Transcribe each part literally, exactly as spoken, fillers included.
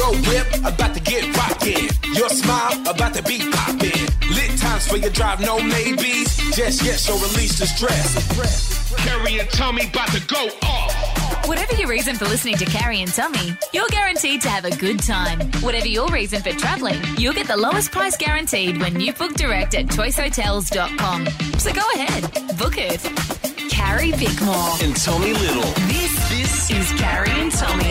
go whip, about to get rockin'. Your smile, about to be poppin'. Lit times for your drive, no maybes. Just yes, so release the stress. Carrie and Tommy about to go off. Whatever your reason for listening to Carrie and Tommy, you're guaranteed to have a good time. Whatever your reason for travelling, you'll get the lowest price guaranteed when you book direct at choice hotels dot com. So go ahead, book it. Carrie Bickmore And Tommy Little. This, this is Carrie and Tommy.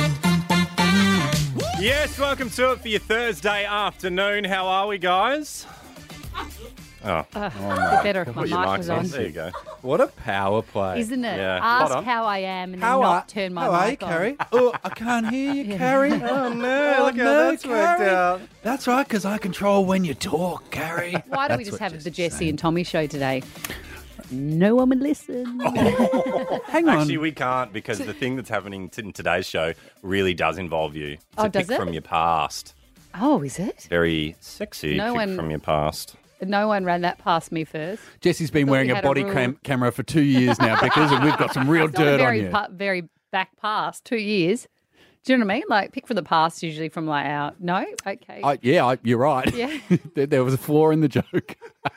Yes, welcome to it for your Thursday afternoon. How are we, guys? Oh, Uh, oh better if my put your mic mics was on. on. There you go. What a power play. Isn't it? Yeah. Hold Ask on. how I am and How then are, not turn my how are you, mic on. Carrie? Oh, I can't hear you, Carrie. Oh, no, Oh, look how no, that's worked Carrie. out. That's right, because I control when you talk, Carrie. Why don't we That's just what have Jess the is Jesse saying. and Tommy show today? No one would listen. Hang on. Actually, we can't because the thing that's happening in today's show really does involve you. It's Oh, a does pic it? from your past. Oh, is it? Very sexy No pic one- from your past. No one ran that past me first. Jesse's been Thought wearing we a had a body rule. cam- camera for two years now, Bickers, and we've got some real It's not dirt on very you. pa- very back past, two years. Do you know what I mean? Like, pick from the past, usually from like our... No? Okay. I, yeah, I, you're right. Yeah. there, there was a flaw in the joke.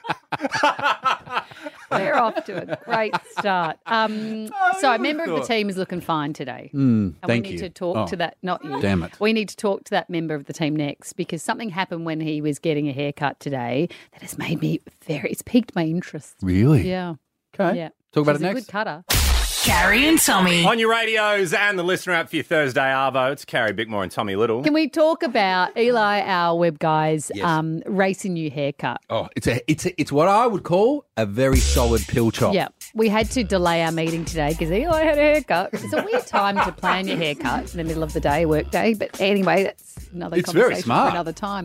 We're off to a great start. Um, so a member of the team is looking fine today. and thank we need you. to talk Oh, to that, not you. damn it. We need to talk to that member of the team next because something happened when he was getting a haircut today that has made me very, it's piqued my interest. Really? Yeah. Okay. Yeah. Talk about She's it a next. good cutter. Carrie and Tommy. On your radios and the listener app for your Thursday Arvo, it's Carrie Bickmore and Tommy Little. Can we talk about Eli, our web guy's Yes. um, racing new haircut? Oh, it's a, it's a, it's what I would call a very solid pill chop. Yeah, we had to delay our meeting today because Eli had a haircut. It's a weird time to plan your haircut in the middle of the day, work day. But anyway, that's another It's very conversation smart. for another time.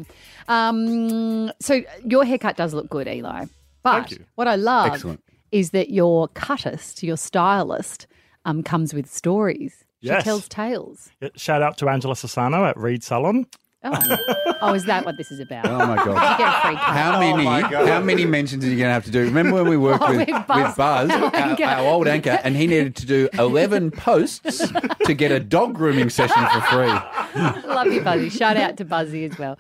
Um, so your haircut does look good, Eli. But Thank you. what I love Excellent. is that your cuttist, your stylist, um, comes with stories. She Yes. tells tales. Shout out to Angela Sassano at Reed Salon. Oh. oh, is that what this is about? Oh, my God. You get a free cut. How many my God. how many mentions are you going to have to do? Remember when we worked Oh, with, with with Buzz, Buzz, our our, anchor. our old anchor, and he needed to do eleven posts to get a dog grooming session for free. Love you, Buzzy. Shout out to Buzzy as well.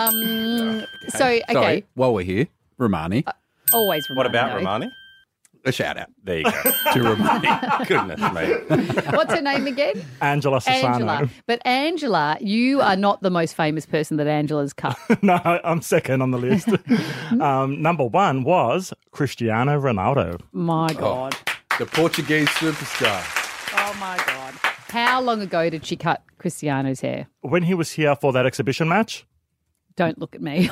Um, so, okay, Sorry, while we're here, Romani, always What Romani, about though. Romani? a shout out There you go. to Romani. Goodness me. What's her name again? Angela Sassano. Angela. But Angela, you are not the most famous person that Angela's cut. No, I'm second on the list. um, number one was Cristiano Ronaldo. My God. The Portuguese superstar. Oh, my God. How long ago did she cut Cristiano's hair? When he was here for that exhibition match, Don't look at me.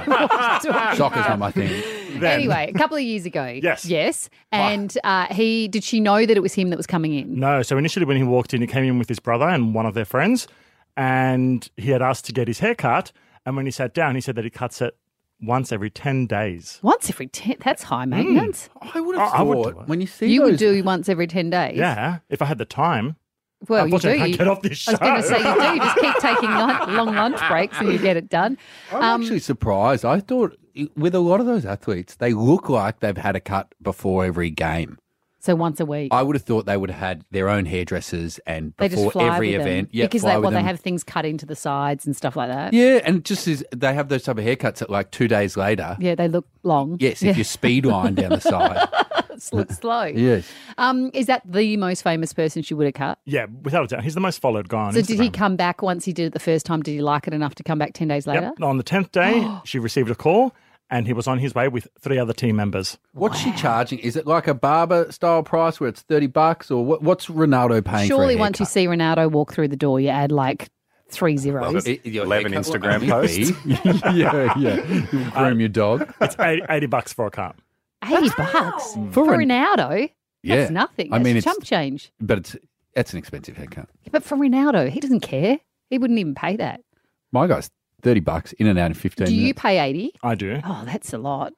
Soccer's not my thing. then Anyway, a couple of years ago. Yes. Yes. And uh, he did she know that it was him that was coming in? No, so initially when he walked in, he came in with his brother and one of their friends, and he had asked to get his hair cut. And when he sat down, he said that he cuts it once every ten days. Once every ten. That's high maintenance. I would have I- I would thought do it. when you see You those, would do once every ten days. Yeah, if I had the time. Well, you do. Unfortunately, I can't You- get off this I was going to show. say you do. You just keep taking lun- long lunch breaks and you get it done. I'm Um, actually surprised. I thought with a lot of those athletes, they look like they've had a cut before every game. So once a week. I would have thought they would have had their own hairdressers and They just before fly every with event. them. Yeah, because fly they, with well, they them. have things cut into the sides and stuff like that. Yeah, and it just is they have those type of haircuts that like two days later. Yeah, they look long. Yes, if you speed line down the side. It looks slow. Yes. Um, is that the most famous person she would have cut? Yeah, without a doubt. He's the most followed guy on So Instagram. did he come back once he did it the first time? Did he like it enough to come back ten days later? Yep. On the tenth day, she received a call and he was on his way with three other team members. What's she charging? Is it like a barber style price where it's thirty bucks or what, what's Ronaldo paying for a Surely once you haircut? see Ronaldo walk through the door, you add like three zeros. It- your eleven haircut will Instagram only posts. be- yeah, yeah. You groom your dog. It's eighty, eighty bucks for a cut. eighty bucks For for an- Ronaldo? Yeah. That's nothing. I That's mean, it's- chump change. But it's that's an expensive haircut. But for Ronaldo, he doesn't care. He wouldn't even pay that. My guy's thirty bucks in and out in fifteen Do you minutes. pay eighty? I do. Oh, that's a lot.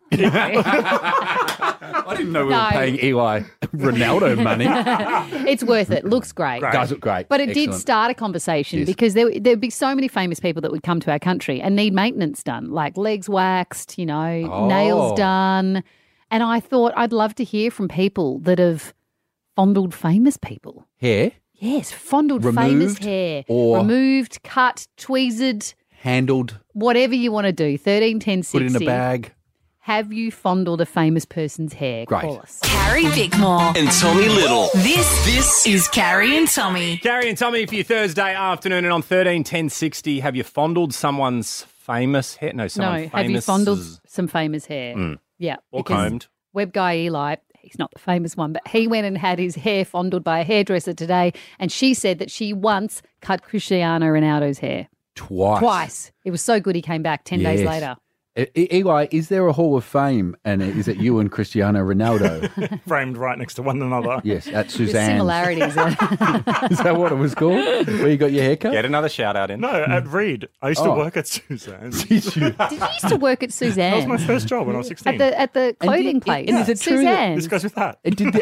I didn't know we No. were paying Eli Ronaldo money. It's worth it. Looks great. Does look great. But it did Excellent. start a conversation Yes. because there there'd be so many famous people that would come to our country and need maintenance done, like legs waxed, you know, Oh. nails done. And I thought I'd love to hear from people that have fondled famous people. Hair? Yes, fondled famous Removed hair. or- Removed, cut, tweezed, Handled, whatever you want to do. thirteen ten sixty. put it in a bag. Have you fondled a famous person's hair? Great. Call us. Carrie Bickmore. And Tommy Little. This, this is Carrie and Tommy. Gary and Tommy for your Thursday afternoon, and on thirteen ten sixty, have you fondled someone's famous hair? No, someone No, famous. have you fondled some famous hair? Yeah. Or because combed. Web guy Eli, he's not the famous one, but he went and had his hair fondled by a hairdresser today, and she said that she once cut Cristiano Ronaldo's hair. Twice. Twice. It was so good he came back ten days Yes. later. E- E- Eli, is there a Hall of Fame, and is it you and Cristiano Ronaldo? Framed right next to one another. Yes, at The Suzanne's. similarities. uh, Is that what it was called? Where you got your haircut? Get another shout out in. No, at Reed. I used to Oh. work at Suzanne's. Did you used to work at That Suzanne? was my first job when I was sixteen. At the at the clothing did- place. and is it true that- Suzanne. This goes with that. It did the,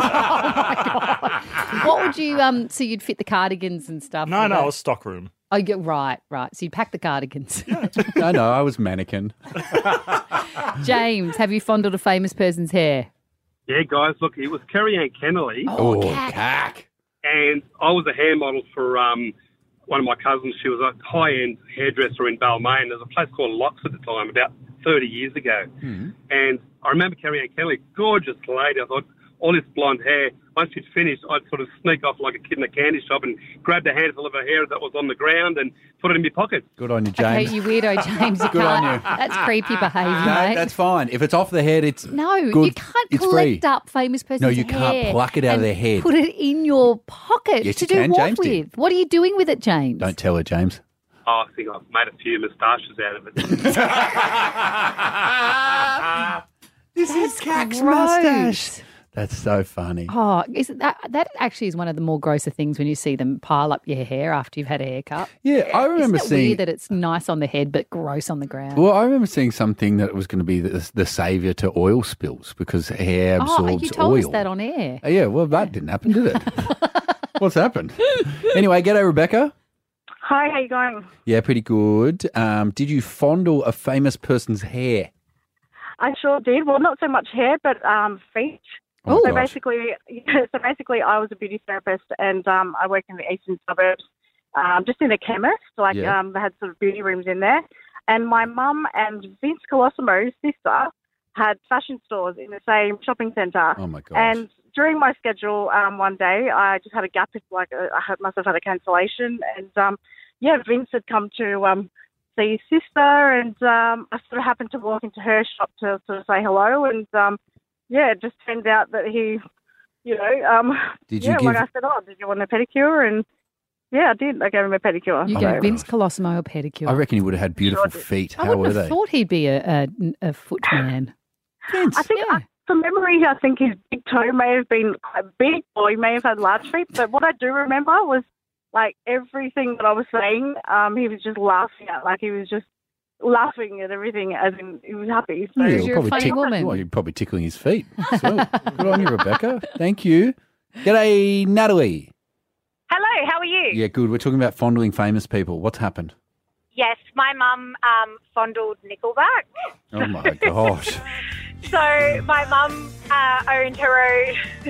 What would you um? So you'd fit the cardigans and stuff. No, with no, it? it was stockroom. Oh, yeah, right, right. So you pack the cardigans. no, no, I was mannequin. James, have you fondled a famous person's hair? Yeah, guys, look, it was Kerry Ann Kennelly, Oh, cack. cack. and I was a hair model for um, one of my cousins. She was a high-end hairdresser in Balmain. There's a place called Locks at the time, about thirty years ago. And I remember Kerry Ann Kennelly, gorgeous lady. I thought, all this blonde hair. Once she'd finished, I'd sort of sneak off like a kid in a candy shop and grab a handful of her hair that was on the ground and put it in my pocket. Good on you, Okay, James. you weirdo, James. You Good on can't. you. That's creepy behaviour, No, mate. that's fine. If it's off the head, it's no, good. you can't It's collect free. up famous person's No, you can't hair pluck it out of and their head. Put it in your pocket. Yes, to you do can. what James with? did. What are you doing with it, James? Don't tell her, James. Oh, I think I've made a few moustaches out of it. This That's gross. That's so funny. Oh, is it that that actually is one of the more grosser things when you see them pile up your hair after you've had a haircut. Yeah, I remember Isn't it seeing. weird that it's nice on the head but gross on the ground? Well, I remember seeing something that was going to be the, the saviour to oil spills because hair absorbs oh, you told oil. us that on air. Oh, yeah, well, that didn't happen, did it? What's happened? Anyway, g'day, Rebecca. Hi, how you going? Yeah, pretty good. Um, did you fondle a famous person's hair? I sure did. Well, not so much hair, but um, feet. Oh, so gosh. basically, yeah, so basically, I was a beauty therapist, and um, I work in the eastern suburbs, um, just in a chemist. Like Yeah. um, they had sort of beauty rooms in there, and my mum and Vince Colosimo's sister had fashion stores in the same shopping centre. Oh, my gosh. And during my schedule, um, one day I just had a gap. It's like a, I had, must have had a cancellation, and um, yeah, Vince had come to um, see his sister, and um, I sort of happened to walk into her shop to sort of say hello, and um, yeah, it just turned out that he, you know, um, Did you yeah, give- like I said, oh, did you want a pedicure? And yeah, I did. I gave him a pedicure. You Oh, gave my Vince gosh. Colosimo a pedicure. I reckon he would have had beautiful Sure did. feet. I How wouldn't were have they? thought he'd be a, a, a foot man. Vince. I think Yeah. uh, from memory, I think his big toe may have been quite big, or he may have had large feet. But what I do remember was like everything that I was saying, um, he was just laughing at. Like he was just laughing at everything, as in he was happy. So Yeah, You're you're a probably funny tick- woman. Well, you're probably tickling his feet. So, good on you, Rebecca. Thank you. G'day, Natalie. Hello, how are you? Yeah, good. We're talking about fondling famous people. What's happened? Yes, my mum um, fondled Nickelback. Oh, my gosh. So my mum uh, owned her own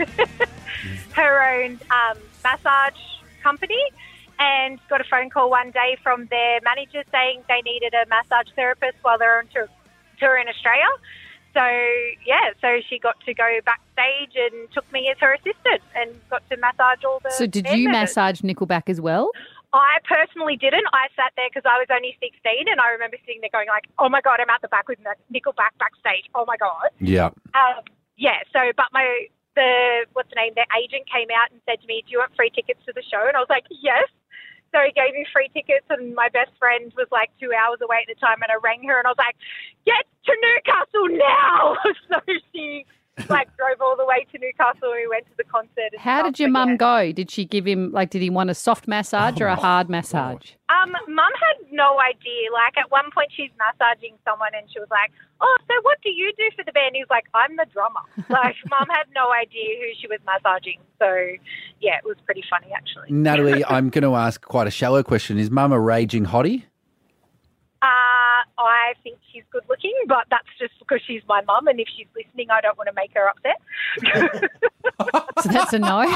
her own um, massage company, and got a phone call one day from their manager saying they needed a massage therapist while they're on tour, tour in Australia. So yeah, so she got to go backstage and took me as her assistant and got to massage all the. So did band you members. massage Nickelback as well? I personally didn't. I sat there because I was only sixteen, and I remember sitting there going like, "Oh my god, I'm at the back with Nickelback backstage. Oh my god." Yeah. Um, yeah. So, but my the what's the name? Their agent came out and said to me, "Do you want free tickets to the show?" And I was like, "Yes." So he gave me free tickets, and my best friend was like two hours away at the time, and I rang her, and I was like, "Get to Newcastle now!" So she like drove all the way to Newcastle, and we went to the concert. And How stuff, did your but mum yeah. go? Did she give him, like, did he want a soft massage or a hard massage? Um, Mum had no idea. Like, at one point she's massaging someone and she was like, "Oh, so what do you do for the band?" He was like, "I'm the drummer." Like, Mum had no idea who she was massaging. So, yeah, it was pretty funny, actually. Natalie, I'm going to ask quite a shallow question. Is Mum a raging hottie? Uh, I I think she's good looking, but that's just because she's my mum, and if she's listening, I don't want to make her upset. So that's a no.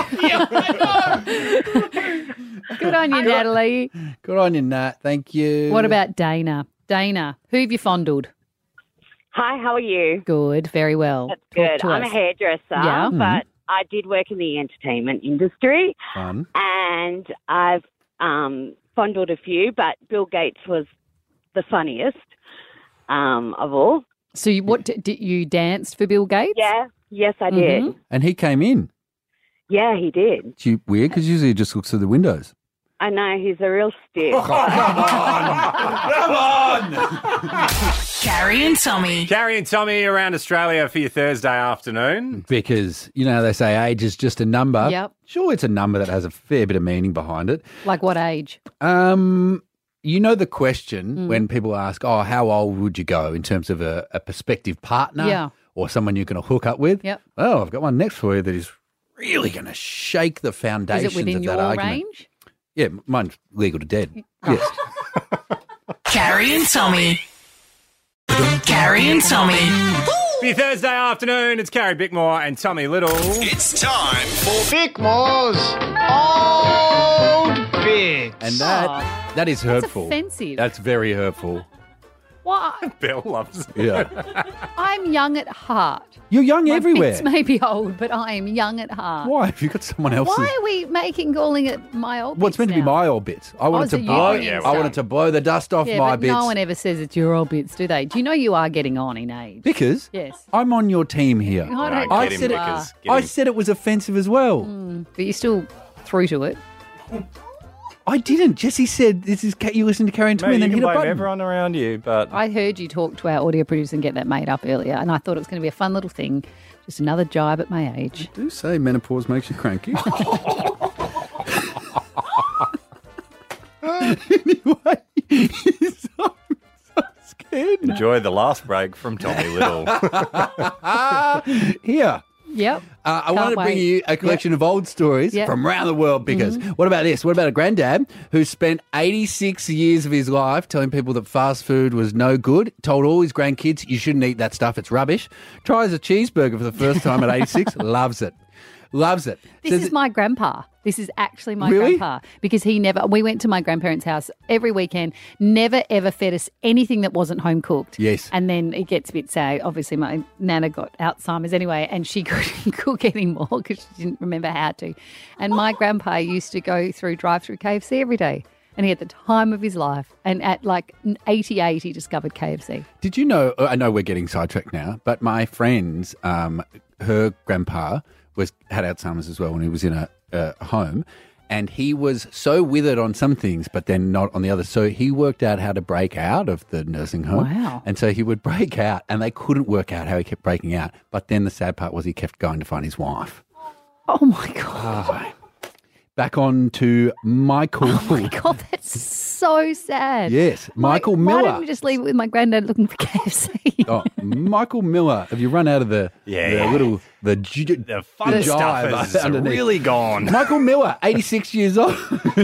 Good on you, Natalie. Good on you, Nat. Thank you. What about Dana? Dana, who have you fondled? Hi, how are you? Good, very well. That's Talk good. to I'm us. a hairdresser, Yeah. but I did work in the entertainment industry, Fun. and I've um, fondled a few, but Bill Gates was the funniest um, of all. So you, what did you danced for Bill Gates? Yeah, yes, I did. Mhm. And he came in. Yeah, he did. It's you- weird because usually he just looks through the windows. I know, he's a real stiff. Carrie and Tommy. Carrie and Tommy around Australia for your Thursday afternoon. Because, you know, they say age is just a number. Yep. Sure, it's a number that has a fair bit of meaning behind it. Like what age? Um, you know the question Mm. when people ask, oh, how old would you go in terms of a, a prospective partner Yeah. or someone you're going to hook up with? Yep. Oh, I've got one next for you that is really going to shake the Is foundations it within of your that argument. range? Yeah, mine's legal to dead. Yes. Carrie and Tommy. Carrie and Tommy. For your Thursday afternoon, it's Carrie Bickmore and Tommy Little. It's time for Bickmore's Old Bits. And that that is hurtful. offensive. That's very hurtful. What? Bill loves it. Yeah. I'm young at heart. You're young My everywhere. bits may be old, but I am young at heart. Why? Have you got someone else's? Why are we making calling it my old Well, it's bits meant to be now? my old bits. I wanted so to you blow. bring in I stuff. wanted to blow the dust off Yeah, my but bits. no one ever says it's your old bits, do they? Do you know you are getting on in age? Because Yes. I'm on your team here. I don't Right, think I get him, said it- you are. Vickers. Get I him. said it was offensive as well. But you're still through to it. I didn't. Jesse said this is you listen to Carrie and Tommy Mate, and you then can hit a blame button. everyone around you, but I heard you talk to our audio producer and get that made up earlier, and I thought it was going to be a fun little thing. Just another jibe at my age. Do say menopause makes you cranky. Anyway, so, so scared. enjoy the last break from Tommy Little. Here. Yep. Uh, I Can't wanted to bring wait. you a collection of old stories Yep. from around the world because what about this? What about a granddad who spent eighty-six years of his life telling people that fast food was no good, told all his grandkids, you shouldn't eat that stuff, it's rubbish, tries a cheeseburger for the first time at eighty-six, loves it. Loves it. This Says is it- my grandpa. This is actually my Really? grandpa because he never, we went to my grandparents' house every weekend, never ever fed us anything that wasn't home cooked. Yes. And then it gets a bit sad. Obviously, my nana got Alzheimer's anyway, and she couldn't cook anymore because she didn't remember how to. And my grandpa used to go through drive through K F C every day. And he had the time of his life. And at like eighty-eight, he discovered K F C. Did you know, I know we're getting sidetracked now, but my friend's, um, her grandpa was had Alzheimer's as well when he was in a, a home. And he was so withered on some things, but then not on the others. So he worked out how to break out of the nursing home. Wow. And so he would break out, and they couldn't work out how he kept breaking out. But then the sad part was he kept going to find his wife. Oh my God. Ah. Back on to Michael. Oh my God, that's so sad. Yes, Michael Why- Miller. Why didn't we just leave it with my granddad looking for K F C? Oh, Michael Miller. Have you run out of the, Yeah. the little the ju- The fun the stuff jive is underneath? really gone. Michael Miller, eighty-six years old.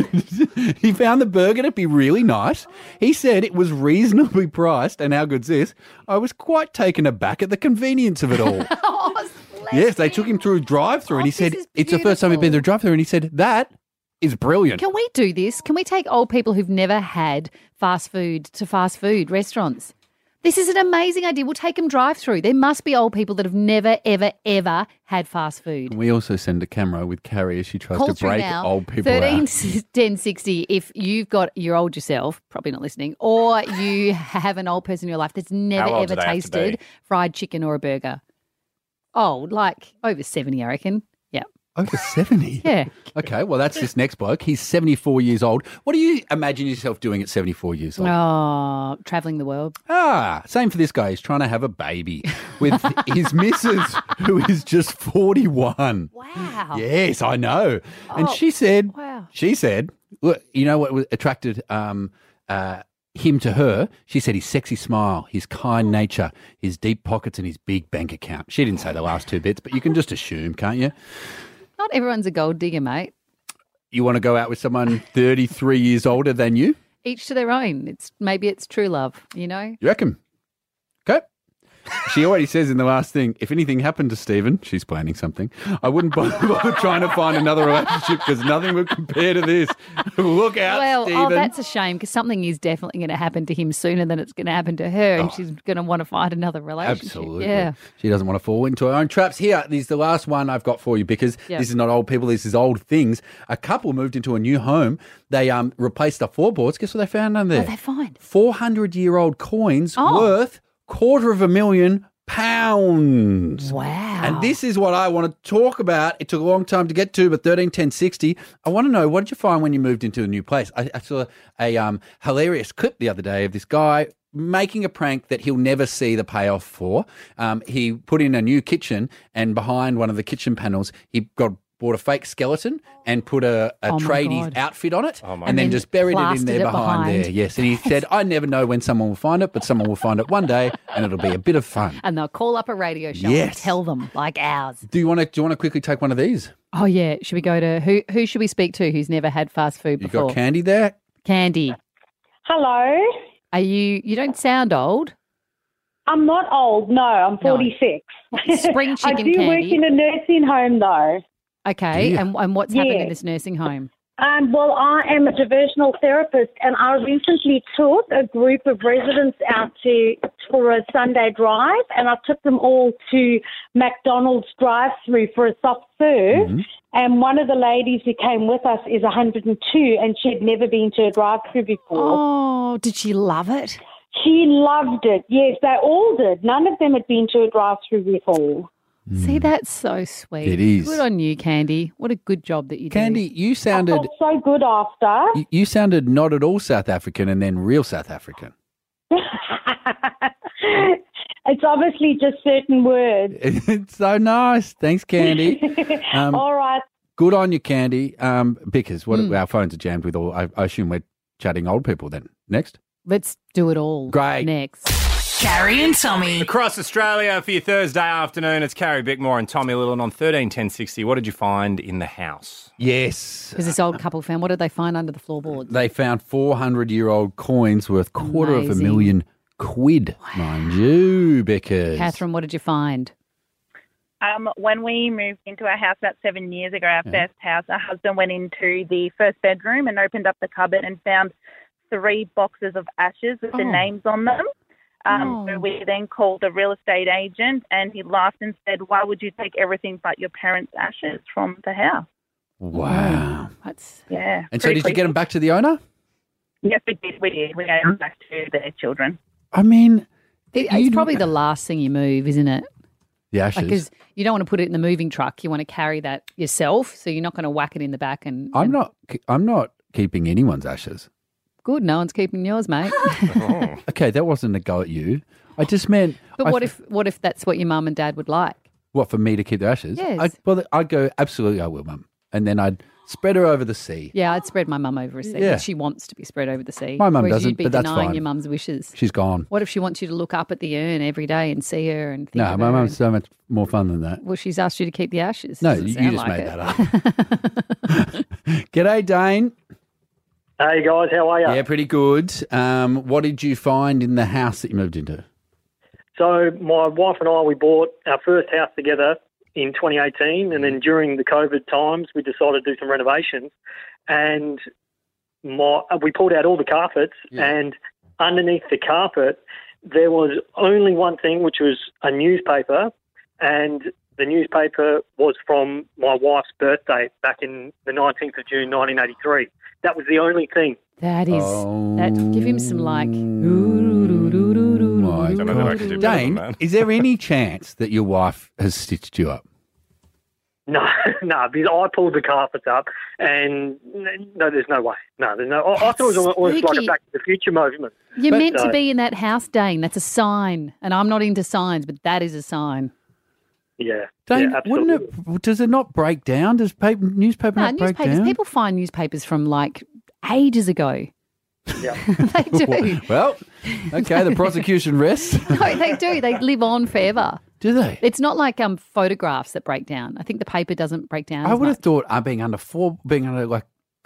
He found the burger to be really nice. He said it was reasonably priced, and how good's this? I was quite taken aback at the convenience of it all. Oh, bless Yes, they him. took him through drive-through, Oh, and he this said is it's the first time he'd been through drive-through, and he said that is brilliant. Can we do this? Can we take old people who've never had fast food to fast food restaurants? This is an amazing idea. We'll take them drive through. There must be old people that have never, ever, ever had fast food. We also send a camera with Carrie as she tries Call to through break now, old people thirteen out. ten sixty if you've got, you're old yourself, probably not listening, or you have an old person in your life that's never, How old ever do they have to be? tasted fried chicken or a burger. Old, like over seventy, I reckon. Yeah. Over seventy? Yeah. Okay, well, that's this next bloke. He's seventy-four years old. What do you imagine yourself doing at seventy-four years old? Oh, travelling the world. Ah, same for this guy. He's trying to have a baby with his missus, who is just forty-one. Wow. Yes, I know. And Oh, she said, wow. she said, look, you know what was- attracted um, uh, him to her? She said his sexy smile, his kind nature, his deep pockets, and his big bank account. She didn't say the last two bits, but you can just assume, can't you? Not everyone's a gold digger, mate. You want to go out with someone thirty-three years older than you? each to their own. It's maybe it's true love, you know. You reckon? Okay. She already says in the last thing, if anything happened to Stephen, she's planning something, I wouldn't bother bother trying to find another relationship because nothing would compare to this. Look out, Well, Stephen. oh, that's a shame because something is definitely going to happen to him sooner than it's going to happen to her, and she's going to want to find another relationship. Absolutely. Yeah. She doesn't want to fall into her own traps. Here, this is the last one I've got for you because Yeah. this is not old people, this is old things. A couple moved into a new home. They um replaced the floorboards. Guess what they found under there? What they find? four hundred year old coins Oh. worth quarter of a million pounds. Wow. And this is what I want to talk about. It took a long time to get to, but thirteen ten sixty. I want to know, what did you find when you moved into a new place? I, I saw a um, hilarious clip the other day of this guy making a prank that he'll never see the payoff for. Um, he put in a new kitchen, and behind one of the kitchen panels, he got bought a fake skeleton and put a, a Oh, my tradie's God. outfit on it, Oh, my and And then then just buried it in plastered there it behind, behind. there. Yes, and he said, I never know when someone will find it, but someone will find it one day, and it'll be a bit of fun. And they'll call up a radio show Yes. and tell them like ours. Do you want to? Do you want to quickly take one of these? Oh yeah, should we go to who? Who should we speak to? Who's never had fast food You before? got Candy there. Candy, Hello. are you? You don't sound old. I'm not old. No, I'm No. forty-six. Spring I chicken do work Candy. in a nursing home, though. Okay, Do you? and, and what's happened in Yeah. this nursing home? Um, well, I am a diversional therapist, and I recently took a group of residents out to for a Sunday drive, and I took them all to McDonald's drive-through for a soft serve. Mm-hmm. And one of the ladies who came with us is one hundred two, and she had never been to a drive-through before. Oh, did she love it? She loved it. Yes, they all did. None of them had been to a drive-through before. See, that's so sweet. It is. Good on you, Candy. What a good job that you Candy, you I sounded felt so good after. you, you sounded not at all South African, and then real South African. It's obviously just certain words. It's so nice. Thanks, Candy. Um, All right. Good on you, Candy. Um, because what Mm. our phones are jammed with all. I, I assume we're chatting old people. Then next, Let's do it all. Great. Next. Carrie and Tommy. Across Australia for your Thursday afternoon, it's Carrie Bickmore and Tommy Little on thirteen ten sixty. What did you find in the house? yes, Because this old couple found, what did they find under the floorboards? they found four hundred year old coins worth quarter of a Amazing. million quid, mind you, Beckers. Catherine, what did you find? Um, when we moved into our house about seven years ago, our first house, our husband went into the first bedroom and opened up the cupboard and found three boxes of ashes with the Oh. names on them. Um, Oh. So we then called a real estate agent, and he laughed and said, "Why would you take everything but your parents' ashes from the house?" Wow. That's Yeah. And so, pretty did you get them creepy. back to the owner? Yes, we did. We did. We gave them back to their children. I mean, it, you it's do- probably the last thing you move, isn't it? the ashes. Because you don't want to put it in the moving truck. You want to carry that yourself, so you're not going to whack it in the back. And, I'm and- not. I'm not keeping anyone's ashes. good. No one's keeping yours, mate. Okay, that wasn't a go at you. I just meant. But I what f- if what if that's what your mum and dad would like? What, for me to keep the ashes? Yes. I'd, well, I'd go, absolutely, I will, Mum. And then I'd spread her over the sea. Yeah, I'd spread my mum over a sea. Yeah. But she wants to be spread over the sea. My mum whereas doesn't, you'd be but that's denying fine. your mum's wishes. She's gone. What if she wants you to look up at the urn every day and see her and think No, of my her mum's and- so much more fun than that. Well, she's asked you to keep the ashes. No, Doesn't you, sound you just like made it. that up. G'day, Dane. Hey guys, how are you? Yeah, pretty good. Um, what did you find in the house that you moved into? So my wife and I, we bought our first house together in twenty eighteen, and then during the COVID times, we decided to do some renovations, and my we pulled out all the carpets, Yeah. and underneath the carpet there was only one thing, which was a newspaper, and the newspaper was from my wife's birthday back in the nineteenth of June, nineteen eighty-three. That was the only thing. That is that. Give him some like. My Don't know that I God. could do better than Dane, that. is there any chance that your wife has stitched you up? No, no, because I pulled the carpets up, and no, there's no way. No, there's no. I, I thought it was almost like a Spooky. Back to the Future movement. You're But- meant So- to be in that house, Dane. That's a sign. And I'm not into signs, but that is a sign. Yeah, Dane, yeah, absolutely. wouldn't it? Does it not break down? Does paper, newspaper No, not break newspapers. down? People find newspapers from like ages ago. Yeah. They do. Well, okay, the prosecution rests. No, they do. They live on forever. Do they? It's not like um photographs that break down. I think the paper doesn't break down. I as would have much. thought uh, being under four, being under like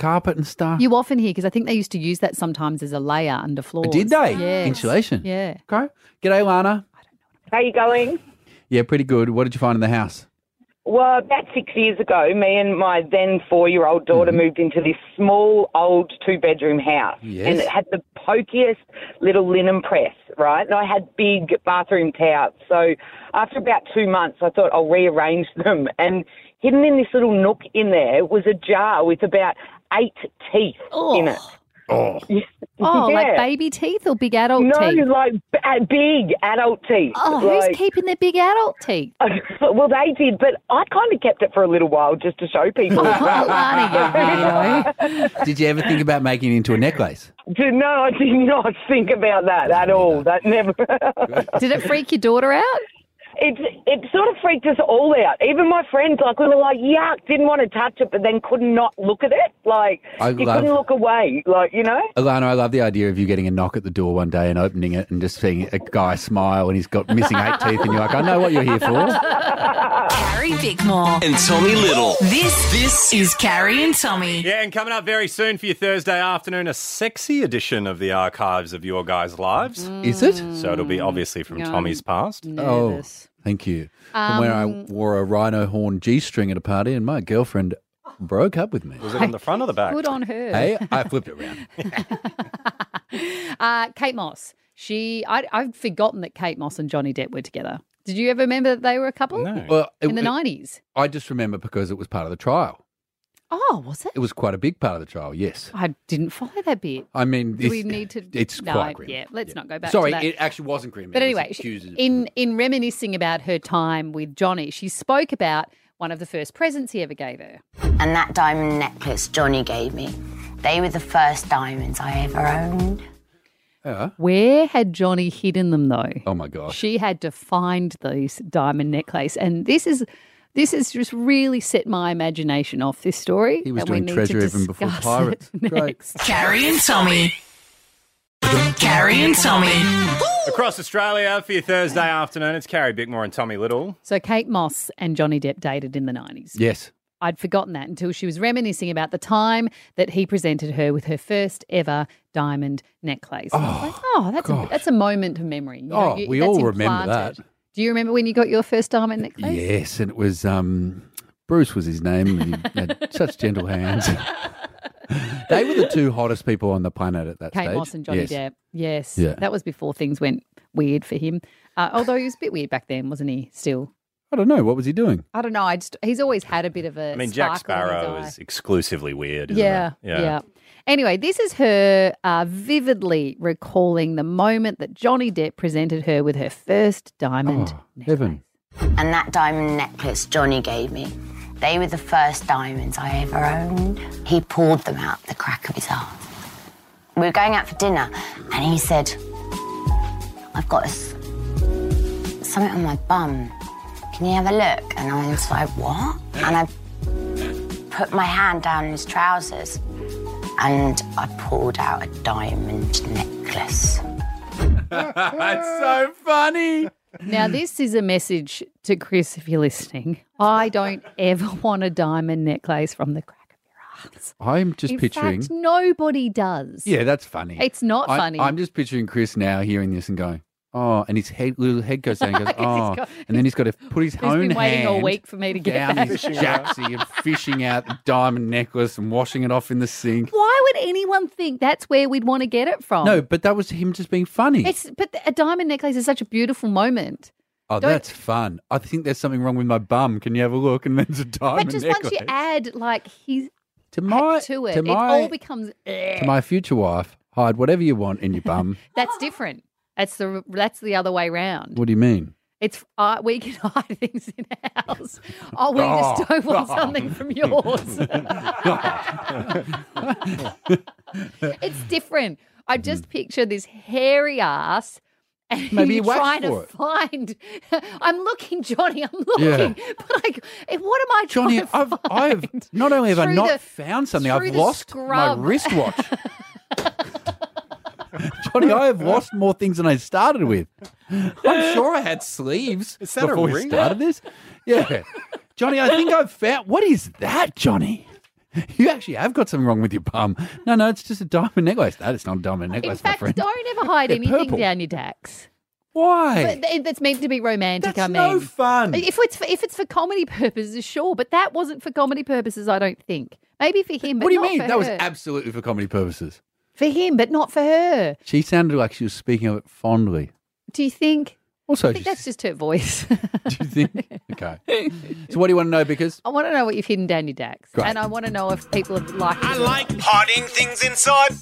carpet and stuff. You often hear, because I think they used to use that sometimes as a layer under floors. Did they? Yes. Insulation. Yeah. Okay. G'day, Lana. How you going? Yeah, pretty good. What did you find in the house? Well, about six years ago, me and my then four-year-old daughter moved into this small, old two-bedroom house. Yes. And it had the pokiest little linen press, right? And I had big bathroom towels. So after about two months, I thought I'll rearrange them. And hidden in this little nook in there was a jar with about eight teeth in it. Oh. Oh, Yeah. like baby teeth or big adult No, teeth? like b- uh, big adult teeth. Oh, Like- who's keeping their big adult teeth? Well, they did, but I kind of kept it for a little while just to show people. Lana, you weirdo. Did you ever think about making it into a necklace? Did- No, I did not think about that at all. That never. Did it freak your daughter out? It it sort of freaked us all out. Even my friends, like, we were like, yuck, didn't want to touch it, but then could not look at it. Like, I you love- couldn't look away. Like, you know. Alana, I love the idea of you getting a knock at the door one day and opening it and just seeing a guy smile and he's got missing eight teeth and you're like, I know what you're here for. Carrie Bickmore. And Tommy Little. This, this is Carrie and Tommy. Yeah, and coming up very soon for your Thursday afternoon, a sexy edition of the archives of your guys' lives. Is it? So it'll be obviously from Mm. Tommy's past. Nervous. Oh, thank you. From where I Um, wore a rhino horn G-string at a party and my girlfriend broke up with me. Was it on the front or the back? Good on her. Hey, I flipped it around. Uh, Kate Moss. She, I, I'd forgotten that Kate Moss and Johnny Depp were together. Did you ever remember that they were a couple? No. Well, it- In the it- nineties. I just remember because it was part of the trial. Oh, was it? It was quite a big part of the trial, yes. I didn't follow that bit. I mean, Do we it's- need to? it's no, quite grim. Yeah, let's not go back Sorry, to that. it actually wasn't grim. But It was anyway, she- accuses- in in reminiscing about her time with Johnny, she spoke about one of the first presents he ever gave her. And that diamond necklace Johnny gave me, they were the first diamonds I ever owned. Yeah. Where had Johnny hidden them though? Oh my gosh. She had to find these diamond necklace, and this is this has just really set my imagination off this story. He was and we doing need treasure to even before discuss pirates. it Great. next. Carrie and Tommy. Carrie and Tommy. Across Australia for your Thursday afternoon, it's Carrie Bickmore and Tommy Little. So Kate Moss and Johnny Depp dated in the nineties. Yes. I'd forgotten that until she was reminiscing about the time that he presented her with her first ever diamond necklace. And I was like, oh, that's a, gosh. that's a moment of memory. You know, Oh, you- we that's all remember implanted. that. Do you remember when you got your first diamond necklace? Yes, and it was um, Bruce was his name. And he had such gentle hands. They were the two hottest people on the planet at that Kate stage. Moss and Johnny yes. Depp. Yes. Yeah. That was before things went weird for him. Uh, although he was a bit weird back then, wasn't he, still? I don't know. What was he doing? I don't know. I just, he's always had a bit of a I mean, Jack sparkle in his Sparrow eye. is exclusively weird, isn't Yeah, it? yeah. Anyway, this is her uh, vividly recalling the moment that Johnny Depp presented her with her first diamond. Oh, heaven. And that diamond necklace Johnny gave me, they were the first diamonds I ever owned. He pulled them out the crack of his arse. We were going out for dinner, and he said, I've got a s- something on my bum. Can you have a look? And I was like, what? And I put my hand down in his trousers, and I pulled out a diamond necklace. That's so funny. Now, this is a message to Chris if you're listening. I don't ever want a diamond necklace from the crack of your arse. I'm just In picturing. fact, nobody does. Yeah, that's funny. It's not I- funny. I'm just picturing Chris now hearing this and going, oh, and his head, little head goes down and goes, He's oh, got- and then he's got to put his He's own been waiting all hand week for me to get down that. his jacksie and fishing out the diamond necklace and washing it off in the sink. Why would anyone think that's where we'd want to get it from? No, but that was him just being funny. It's but a diamond necklace is such a beautiful moment. oh, don't- that's fun. I think there's something wrong with my bum. Can you have a look? And then it's a diamond But just necklace. once you add like his to my, to it, to it my, all becomes. to my future wife, hide whatever you want in your bum. That's different. That's the that's the other way round. What do you mean? It's uh, we can hide things in our house. Oh, we Oh. just don't want something from yours. It's different. I just picture this hairy ass. And Mm. Maybe you're you whacked trying for to it. find. I'm looking, Johnny. I'm looking, but like, eh, what am I trying Johnny, to I've, find? I have not only have I Through not the- found something, through I've the lost my scrub. wristwatch. Johnny, I have lost more things than I started with. I'm sure I had sleeves Is that a before we ring? started this. Yeah. Johnny, I think I've found. What is that, Johnny? You actually have got something wrong with your bum. No, no, it's just a diamond necklace. No, it's not a diamond necklace, In fact, my friend. don't ever hide They're anything purple. down your dax. Why? But th- that's meant to be romantic. That's I mean, no fun. If it's for, if it's for comedy purposes, sure, but that wasn't for comedy purposes. I don't think. Maybe for him, but What do you not mean? for That was her. absolutely for comedy purposes. For him, but not for her. She sounded like she was speaking of it fondly. Do you think? Also, I think that's just her voice. Do you think? Okay. So what do you want to know? Because I want to know what you've hidden down your dax, Great. and I want to know if people have liked. I like hiding things inside.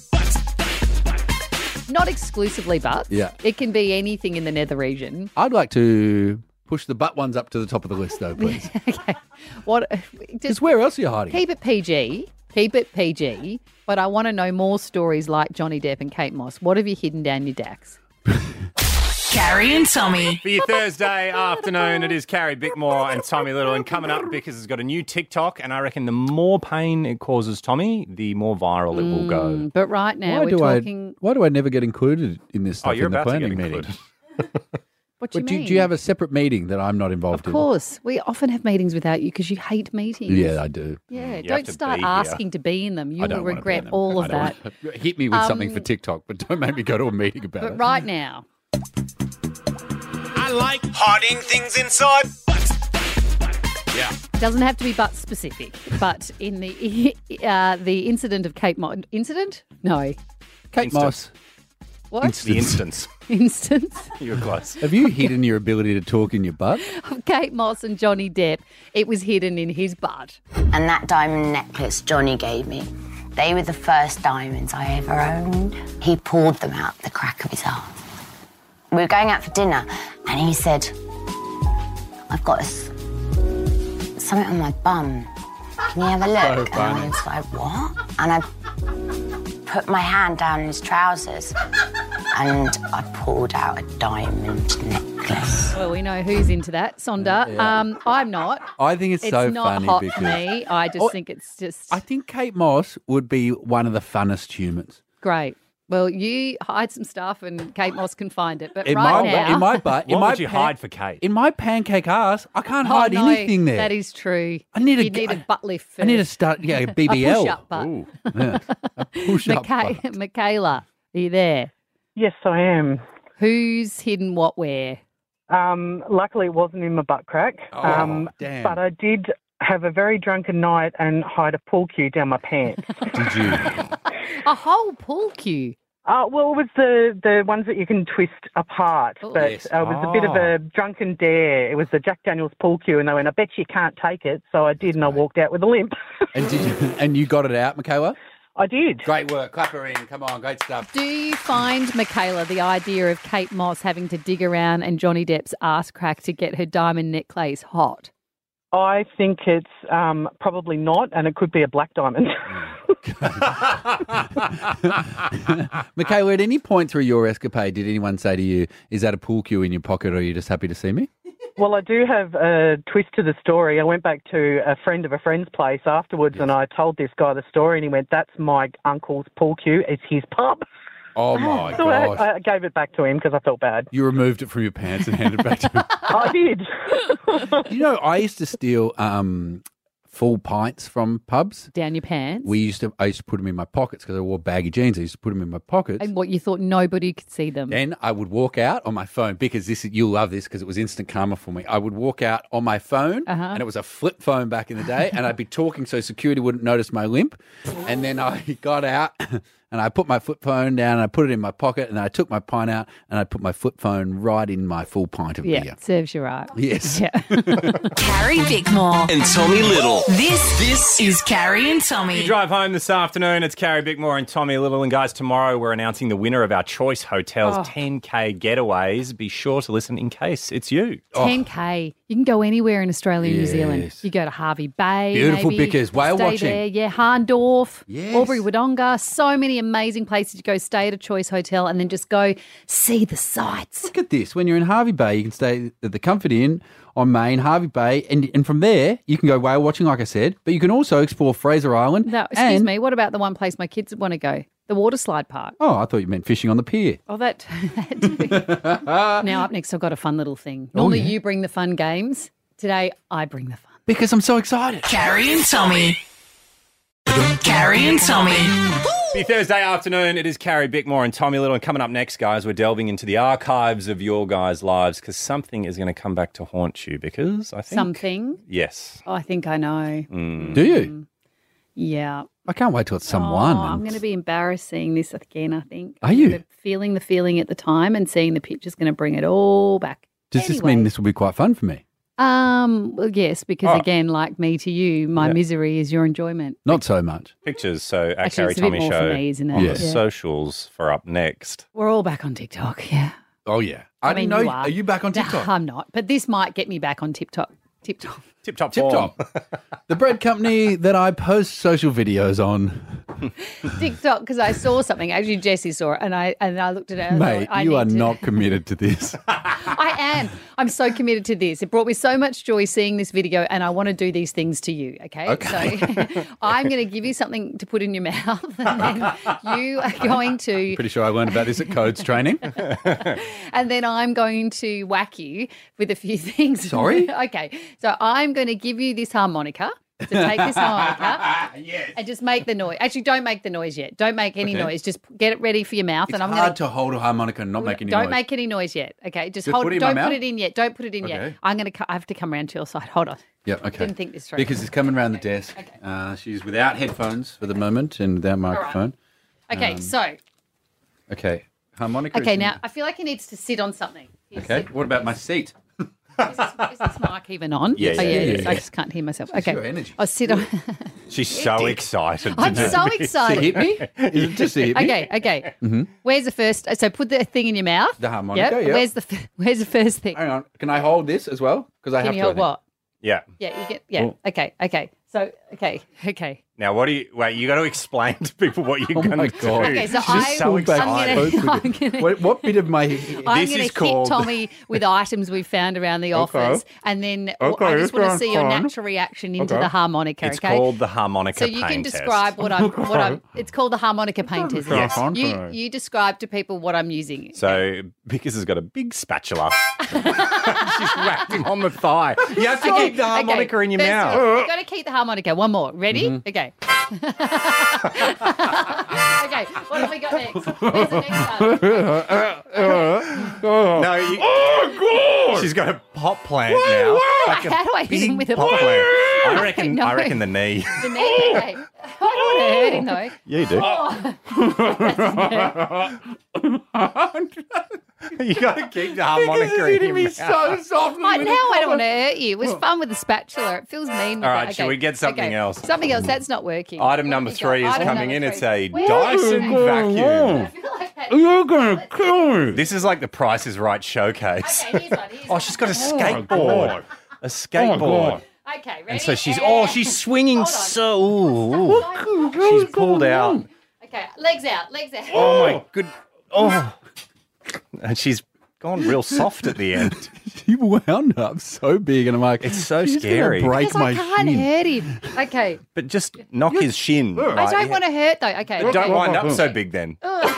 Not exclusively butts. Yeah. It can be anything in the nether region. I'd like to push the butt ones up to the top of the list, though, please. Okay. What? Because Just where else are you hiding? keep it P G. Keep it P G. But I want to know more stories like Johnny Depp and Kate Moss. What have you hidden down your dax? Carrie and Tommy. For your Thursday afternoon, it is Carrie Bickmore and Tommy Little. And coming up, Bickers has got a new TikTok, and I reckon the more pain it causes Tommy, the more viral it will go. Mm, But right now why we're do talking. I? Why do I never get included in this stuff Oh, you're in the about to get planning meeting? included. What do you But do, mean? do you have a separate meeting that I'm not involved Of course, we often have meetings without you because you hate meetings. in? Yeah, I do. Yeah, You have don't to start be here. asking to be in them. You I will don't wanna be regret in them. all I of don't that. wanna- Hit me with something Um, for TikTok, but don't make me go to a meeting about But it. right now, I like hiding things inside. Yeah. doesn't have to be butt specific, but in the uh, the incident of Kate Moss, incident? No, Kate Instance. Moss, what The instance. instance You were close. have you hidden your ability to talk in your butt? of Kate Moss and Johnny Depp? It was hidden in his butt. And that diamond necklace Johnny gave me, they were the first diamonds I ever owned. He pulled them out the crack of his arse. We were going out for dinner, and he said, I've got a s- something on my bum. Can you have a look? So and funny. I was like, what? And I put my hand down his trousers, and I pulled out a diamond necklace. Well, we know who's into that, Sonda. Yeah. Um, I'm not. I think it's, It's so not funny hot because for me. I just Oh, think it's just I think Kate Moss would be one of the funnest humans. great. Well, you hide some stuff and Kate Moss can find it. But In right my now, in my butt, in What my would you pan- hide for Kate? In my pancake ass, I can't Oh, hide no, anything there. That is true. I need a- You need a butt lift first. I need to start, yeah, a B B L. A push-up butt. Ooh, yeah. A push-up Micha- butt. Michaela, are you there? Yes, I am. Who's hidden what where? Um, luckily, it wasn't in my butt crack. Oh, um, damn. But I did have a very drunken night and hide a pool cue down my pants. Did you? A whole pool cue. Uh, well, it was the, the ones that you can twist apart, Oh. but Yes. uh, it was a bit of a drunken dare. It was the Jack Daniels pool cue, and they went, I bet you can't take it. So I did, and I walked out with a limp. And did you? And you got it out, Michaela? I did. Great work. Clap her in. Come on, great stuff. Do you find, Michaela, the idea of Kate Moss having to dig around and Johnny Depp's ass crack to get her diamond necklace hot? I think it's um, probably not, and it could be a black diamond. Michaela, at any point through your escapade, did anyone say to you, is that a pool cue in your pocket or are you just happy to see me? Well, I do have a twist to the story. I went back to a friend of a friend's place afterwards, and I told this guy the story, and he went, that's my uncle's pool cue. It's his pub. Oh, my So gosh. I, I gave it back to him because I felt bad. You removed it from your pants and handed it back to him. I did. You know, I used to steal um, full pints from pubs. Down your pants? We used to. I used to put them in my pockets because I wore baggy jeans. I used to put them in my pockets. And what, you thought nobody could see them? Then I would walk out on my phone because this is, you'll love this because it was instant karma for me. I would walk out on my phone Uh-huh. and it was a flip phone back in the day and I'd be talking so security wouldn't notice my limp. And then I got out and I put my flip phone down and I put it in my pocket and I took my pint out and I put my flip phone right in my full pint of Yeah, beer. serves you right. Yes. Yeah. Carrie Bickmore. And Tommy Little. This, this is Carrie and Tommy. You drive home this afternoon, it's Carrie Bickmore and Tommy Little. And guys, tomorrow we're announcing the winner of our Choice Hotels Oh. ten K getaways. Be sure to listen in case it's you. ten K. You can go anywhere in Australia and New Zealand. Yes. You go to Harvey Bay. Beautiful maybe, Bickers. Whale stay watching. There. Yeah, Harndorf, Yes. Albury Wodonga. So many amazing places to go stay at a Choice Hotel and then just go see the sights. Look at this. When you're in Harvey Bay, you can stay at the Comfort Inn on Main, Harvey Bay, and and from there you can go whale watching, like I said, but you can also explore Fraser Island. No, excuse and- me. What about the one place my kids want to go? The water slide park. Oh, I thought you meant fishing on the pier. Oh, that. that now up next, I've got a fun little thing. Normally, Oh, yeah. you bring the fun games. Today, I bring the fun. Because I'm so excited. Carrie and Tommy. Carrie and Tommy. Happy Thursday afternoon. It is Carrie Bickmore and Tommy Little. And coming up next, guys, we're delving into the archives of your guys' lives because something is going to come back to haunt you because I think... Something? Yes. Oh, I think I know. Mm. Do you? Yeah. I can't wait till it's someone. Oh, I'm going to be embarrassed seeing this again, I think. Are you? The feeling the feeling at the time and seeing the picture's going to bring it all back. Does this mean this will be quite fun for me? Um, well, yes, because Oh. again, like me to you, my Yeah. misery is your enjoyment. Not so much. Pictures. So at Actually, Carrie it's a bit Tommy more for Show me, isn't it? on Yeah. the socials for up next. We're all back on TikTok, yeah. Oh, yeah. I, didn't mean, know. you Are. you back on No, TikTok? I'm not, but this might get me back on TikTok. TikTok. Tip top Tip top. The bread company that I post social videos on. TikTok, because I saw something. Actually, Jessie saw it, and I and I looked at it. And I Mate, thought, I you need are to- not committed to this. I am. I'm so committed to this. It brought me so much joy seeing this video, and I want to do these things to you. Okay, Okay. so I'm going to give you something to put in your mouth, and then you are going to, Pretty sure I learned about this at Codes training. and then I'm going to whack you with a few things. Sorry? Okay, so I'm going to give you this harmonica. So take this harmonica and just make the noise. Actually, don't make the noise yet. Don't make any Okay. noise. Just get it ready for your mouth. It's and I'm hard going to hold a harmonica and not make any don't noise. make any noise yet. Okay, just, Just hold. put it in my don't put mouth? it in yet. Don't put it in yet. Okay. I'm going to. I have to come around to your side. Hold on. Yeah, okay. Didn't think this through. Because it's coming around the desk. Uh, she's without headphones for the moment and without microphone. Okay, Um, so Okay, harmonica. okay is in- now I feel like he needs to sit on something. He's Okay, sit- what about my seat? Is this mic even on? Yeah, oh, yeah, yeah, yeah, it is. yeah. I just can't hear myself. This is Okay, your energy. I'll sit on. She's so excited. to I'm do so this. excited. To hit me? Is it just to hit me? Okay, okay. Mhm. Where's the first? So put the thing in your mouth. The harmonica, Yep. yeah. Where's the f- Where's the first thing? Hang on. Can I hold this as well? Because I Can have you to. I hold think. what? Yeah. Yeah, you get. Yeah. Oh. Okay. Okay. So okay. Okay. Now, what do you... Wait, you got to explain to people what you're Oh going my to do. God. Okay, so She's I- so I'm gonna- excited. I'm gonna- What, what bit of my... I'm This going to is hit called- Tommy with items we've found around the Okay. office, and then Okay, I just want to that's see your fine. natural reaction into Okay. the harmonica. It's okay, called the harmonica so you can pain test. describe what I'm. What I'm. It's called the harmonica pain test. Yes. You you describe to people what I'm using. So, Bickers has got a big spatula. She's whacked him on the thigh. You have to keep the harmonica in your First mouth. of all, You've got to keep the harmonica. One more. Ready? Mm-hmm. Okay. Okay. What have we got next? Where's the next one? No, you, oh, God! She's got a pot plant now. Like a How do I hit him big with a pot pot? plant? I reckon. No. I reckon the knee. The knee. Okay. I don't want to hurt him though. You do. You got to keep the harmonica in your mouth. soft. Right, now I don't want to hurt you. It was fun with the spatula. It feels mean. With All right, that. shall we get something okay. else? Something else. That's not working. Item What number have you got? three is Item coming number in. It's three. a Where- Dyson vacuum. I feel like that. You're going to kill me. This is like the Price is Right showcase. Okay, here's one. Here's Oh, one. she's got a Oh, skateboard. A skateboard. God. Okay, ready? And so she's oh, she's swinging Hold on. so. Ooh. She's pulled out. Okay, legs out, legs out. Oh my good. Oh, and she's gone real soft at the end. She wound up so big, and I'm like, It's so she's gonna scary. break Because my I can't shin. hurt him. Okay. But just knock his shin. I right? don't want to hurt though. Okay. But don't okay. wind up so big then.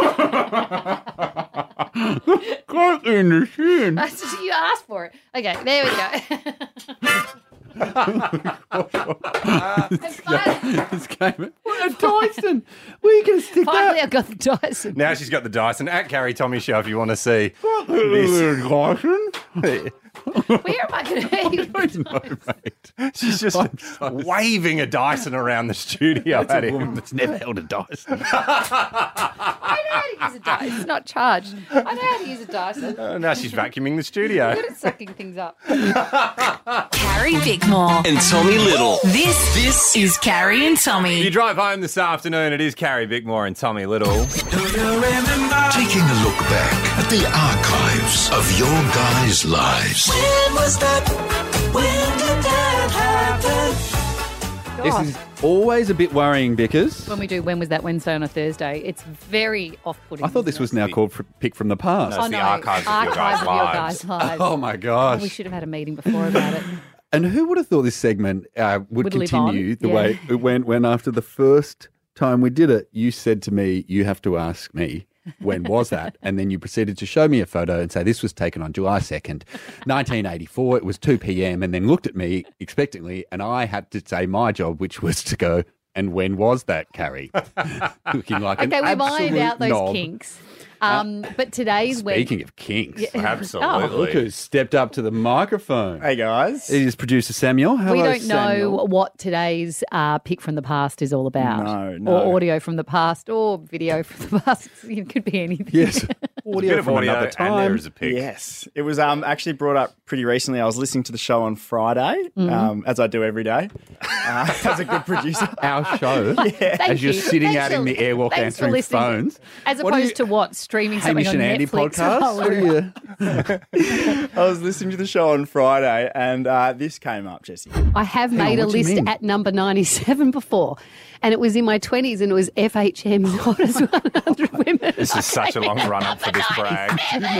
Got in the shin. That's just, you asked for it. Okay, there we go. It's game. What a Dyson. Where are you going to stick Finally, that? I've got the Dyson. Now she's got the Dyson at Carrie Tommy Show if you want to see This. Dyson? Where am I going to hurt you? I don't know, mate. She's just I'm so waving a Dyson around the studio That's at a him. woman that's never held a Dyson. I know how to use a Dyson. It's not charged. I know how to use a Dyson. Oh, now she's vacuuming the studio. Good at sucking things up. Carrie Bickmore. And Tommy Little. This, this is Carrie and If Tommy. you drive home this afternoon, it is Carrie Bickmore and Tommy Little. Taking a look back at the archives of your guys' lives. When was that? When did that happen? This is always a bit worrying, Bickers. When we do When Was That Wednesday on a Thursday, it's very off-putting. I thought this isn't was now called fr- Pick from the Past. No, it? it's the Oh, no. archives of your Archives guys' of your lives. guys' lives. Oh, my gosh. We should have had a meeting before about it. And who would have thought this segment uh, would, Would live continue on? the Yeah. way it went when after the first time we did it, you said to me, you have to ask me, when was that? And then you proceeded to show me a photo and say this was taken on July second, nineteen eighty-four. It was two p.m. and then looked at me expectantly and I had to say my job, which was to go, And when was that, Carrie? Looking like an Okay, we've absolute ironed out those knob. kinks. Um, but today's week. Speaking of kinks, Yeah. Absolutely. Look who stepped up to the microphone. Hey, guys. It is producer Samuel. Hello, we don't Samuel. know what today's uh, pick from the past is all about. No, no. Or audio from the past, or video from the past. It could be anything. Yes. Audio bit of from audio another and time. there is a pic. Yes. It was um, actually brought up pretty recently. I was listening to the show on Friday, Mhm. um, as I do every day, uh, as a good producer. Our show, Yeah. Thank as you're you. sitting Thanks out in for- the airwalk thanks for answering listening. phones. As What do opposed you- to what? Streaming something Hamish on and Andy Netflix. podcast? while What we're- are you? I was listening to the show on Friday, and uh, this came up, Jesse. I have Hang on, made a what do you list mean? at number ninety-seven before, and it was in my twenties, and it was F H M's hottest one hundred women. This is such a long run up for this brag.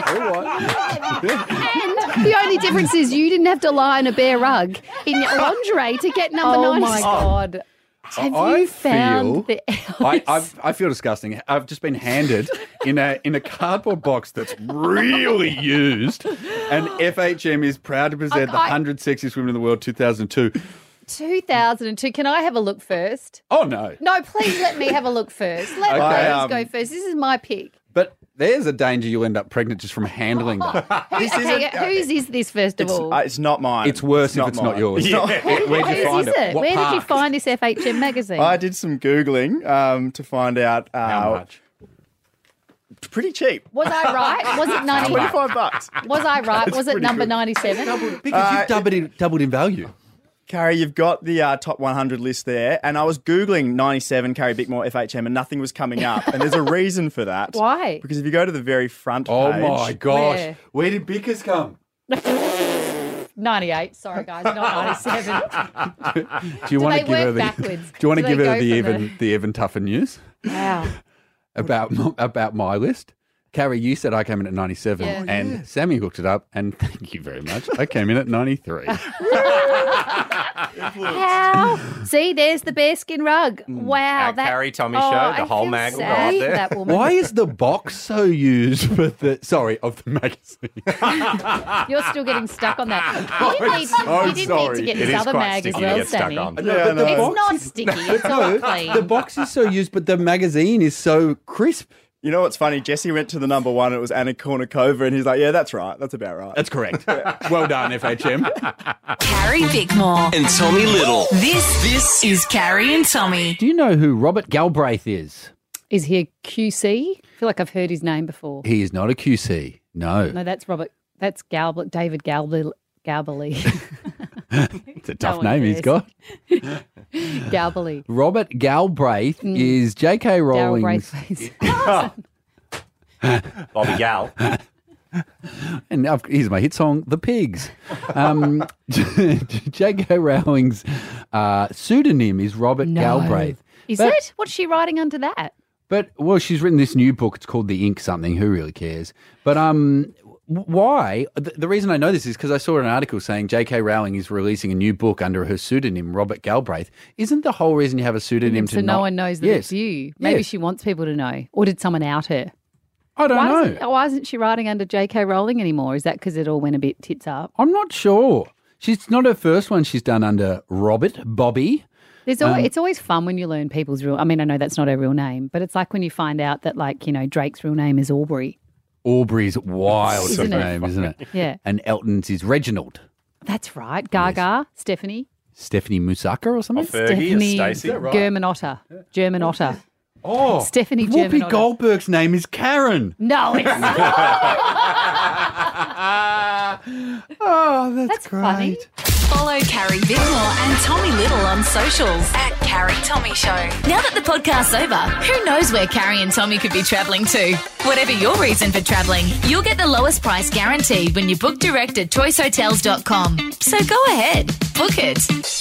And the only difference is you didn't have to lie on a bare rug in your lingerie to get number Oh my ninety-seven. God. Have I you found feel- the I, I've, I feel disgusting. I've just been handed in a in a cardboard box that's really used, and F H M is proud to present the I- one hundred Sexiest Women in the World two thousand two. two thousand two? Can I have a look first? Oh, no. No, please let me have a look first. Let Okay, me um, go first. This is my pick. But there's a danger you'll end up pregnant just from handling that. Who, okay, whose is this first of It's, all? uh, it's not mine. It's worse if it's not mine. yours. It's not- Where- where'd you Whose find is it? it? What Where did you park? find this F H M magazine? I did some Googling um, to find out. Uh, How much? Pretty cheap. Was I right? Was it ninety? twenty-five bucks. Was I right? That's Was it pretty number good. ninety-seven? Because Uh, you've doubled in, doubled in value. Carrie, you've got the uh, top one hundred list there, and I was Googling ninety-seven Carrie Bickmore F H M, and nothing was coming up. And there's a reason for that. Why? Because if you go to the very front Oh, page... my gosh. Where? Where did Bickers come? ninety-eight. Sorry, guys, not ninety-seven. Do you Do want they to give her work the? backwards? Do you want to Do give they her go the from even the even tougher news Wow. about about my list? Carrie, you said I came in at ninety-seven, Yeah. and Sammy looked it up, and thank you very much. I came in at ninety-three. How? See, there's the bearskin rug. Wow. Our that, Carrie Tommy oh, show, the I whole feel mag will go sad up there. for That woman. Why is the box so used for the? Sorry, of the magazine. You're still getting stuck on that. You didn't need, so you didn't sorry. need to get It this is other quite mag as sticky to well, get stuck Sammy. on. No, but the It's box not is- sticky. It's all clean. The box is so used, but the magazine is so crisp. You know what's funny? Jesse went to the number one, and it was Anna Kournikova, and he's like, yeah, that's right. That's about right. That's correct. Well done, F H M. Carrie Bickmore. And Tommy Little. This, this is Carrie and Tommy. Do you know who Robert Galbraith is? Is he a Q C? I feel like I've heard his name before. He is not a Q C. No. No, that's Robert. That's Galb- David Galbly. Galbly. It's a tough one name he's cares. got. Galbly. Robert Galbraith Mm. is J K Daryl Rowling's. Braithwaite. Bobby Gal. And I've, here's my hit song, The Pigs. Um, J K Rowling's uh, pseudonym is Robert No. Galbraith. Is But- it? What's she writing under that? But, well, she's written this new book. It's called The Ink something. Who really cares? But um, w- why? The, the reason I know this is because I saw an article saying J K Rowling is releasing a new book under her pseudonym, Robert Galbraith. Isn't the whole reason you have a pseudonym so to no not... one knows that Yes. it's you. Maybe Yes. she wants people to know. Or did someone out her? I don't why know. Isn't, why isn't she writing under J K Rowling anymore? Is that because it all went a bit tits up? I'm not sure. She's not her first one she's done under Robert, Bobby. There's always, Um, it's always fun when you learn people's real. I mean, I know that's not her real name, but it's like when you find out that, like, you know, Drake's real name is Aubrey. Aubrey's wild Isn't sort of it? name, isn't it? Yeah. And Elton's is Reginald. That's right. Gaga, Stephanie, Stephanie Musaka or something? Stephanie Germanotta, Germanotta. Oh, Stephanie Whoopi Germanotta. Goldberg's name is Karen. No, it's Oh, that's, That's great. funny. Follow Carrie Bickmore and Tommy Little on socials at Carrie Tommy Show. Now that the podcast's over, who knows where Carrie and Tommy could be travelling to? Whatever your reason for travelling, you'll get the lowest price guaranteed when you book direct at choice hotels dot com. So go ahead, book it.